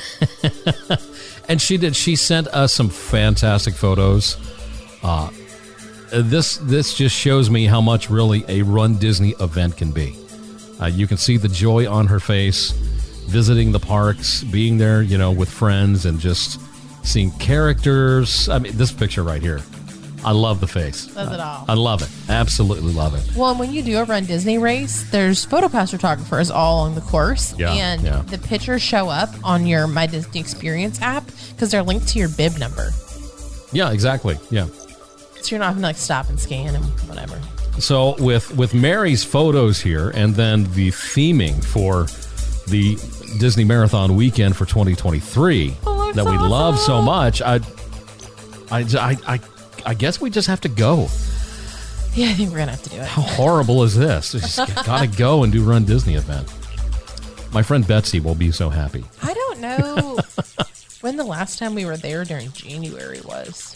And she did. She sent us some fantastic photos. Uh, this this just shows me how much really a Run Disney event can be. Uh, you can see the joy on her face, visiting the parks, being there, you know, with friends, and just seeing characters. I mean, this picture right here. I love the face. Does it all. I love it. Absolutely love it. Well, and when you do a Run Disney race, there's PhotoPass photographers all along the course. Yeah, and yeah. the pictures show up on your My Disney Experience app because they're linked to your bib number. Yeah, exactly. Yeah. So you're not having to like stop and scan and whatever. So with, with Mary's photos here and then the theming for the Disney Marathon weekend for twenty twenty-three oh, that we awesome. love so much, I, I, I, I I guess we just have to go. Yeah, I think we're going to have to do it. How horrible is this? We just got to go and do Run Disney event. My friend Betsy will be so happy. I don't know when the last time we were there during January was.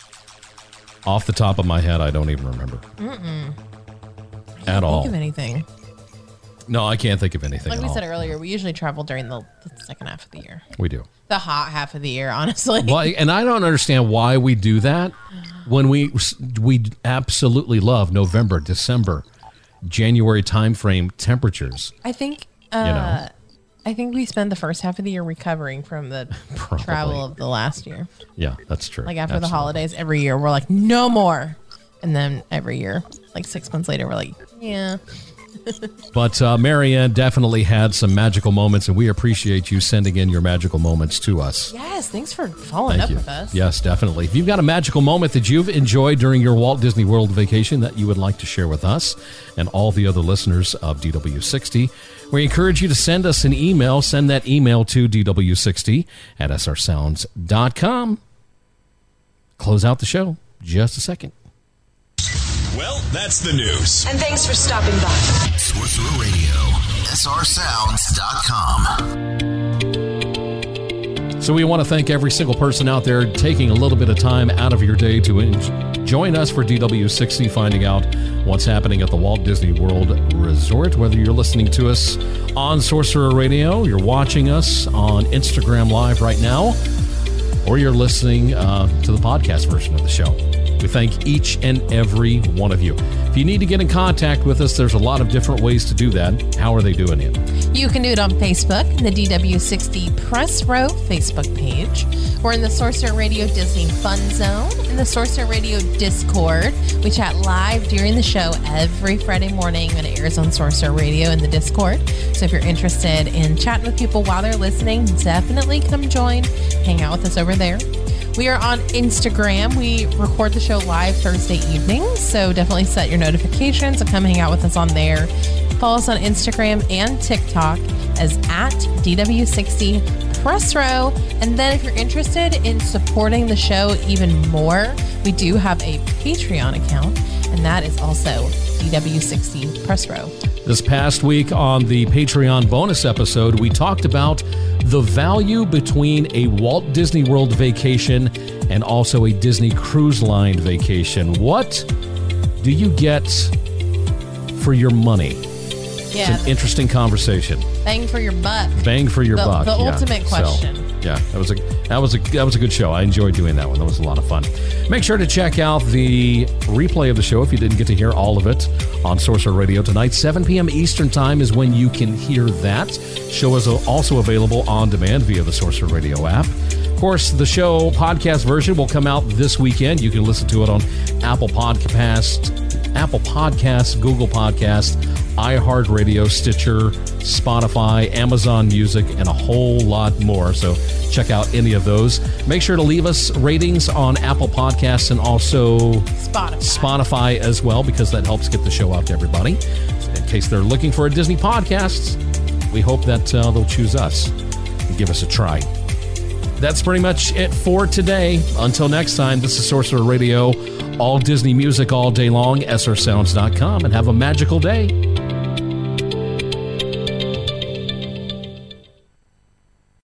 Off the top of my head, I don't even remember. Mm-mm. At all. Think of anything. No, I can't think of anything Like at we all. said earlier, we usually travel during the, the second half of the year. We do. The hot half of the year, honestly. Well, and I don't understand why we do that when we we absolutely love November, December, January timeframe temperatures. I think uh, You know. I think we spend the first half of the year recovering from the travel of the last year. Yeah, that's true. Like after Absolutely. the holidays, every year we're like, no more. And then every year, like six months later, we're like, yeah. But uh, Marianne definitely had some magical moments, and we appreciate you sending in your magical moments to us. Yes, thanks for following Thank up you. with us. Yes, definitely. If you've got a magical moment that you've enjoyed during your Walt Disney World vacation that you would like to share with us and all the other listeners of D W sixty, we encourage you to send us an email. Send that email to D W sixty at S R sounds dot com. Close out the show. Just a second. Well, that's the news. And thanks for stopping by. Sorcerer Radio, S R sounds dot com. So we want to thank every single person out there taking a little bit of time out of your day to en- join us for D W sixty, finding out what's happening at the Walt Disney World Resort. Whether you're listening to us on Sorcerer Radio, you're watching us on Instagram Live right now, or you're listening uh, to the podcast version of the show. We thank each and every one of you. If you need to get in contact with us, there's a lot of different ways to do that. How are they doing it? You can do it on Facebook, in the D W sixty Press Row Facebook page, or in the Sorcerer Radio Disney Fun Zone, in the Sorcerer Radio Discord. We chat live during the show every Friday morning when it airs on Sorcerer Radio in the Discord. So if you're interested in chatting with people while they're listening, definitely come join, hang out with us over there. We are on Instagram. We record the show live Thursday evenings, so definitely set your notifications and come hang out with us on there. Follow us on Instagram and TikTok as at D W sixty Press Row. And then if you're interested in supporting the show even more, we do have a Patreon account, and that is also D W sixty Press Row. This past week on the Patreon bonus episode, we talked about the value between a Walt Disney World vacation and also a Disney Cruise Line vacation. What do you get for your money? Yeah. It's an interesting conversation. Bang for your buck. Bang for your the, buck. The yeah. ultimate question. So, yeah, that was a that was a that was a good show. I enjoyed doing that one. That was a lot of fun. Make sure to check out the replay of the show if you didn't get to hear all of it on Sorcerer Radio tonight. seven p.m. Eastern Time is when you can hear that. Show is also available on demand via the Sorcerer Radio app. Of course, the show podcast version will come out this weekend. You can listen to it on Apple Podcast, Apple Podcasts, Google Podcasts, iHeartRadio, Stitcher, Spotify, Amazon Music, and a whole lot more. So check out any of those. Make sure to leave us ratings on Apple Podcasts and also Spotify, Spotify as well, because that helps get the show out to everybody. In case they're looking for a Disney podcast, we hope that uh, they'll choose us and give us a try. That's pretty much it for today. Until next time, this is Sorcerer Radio. All Disney music all day long, S R sounds dot com, and have a magical day.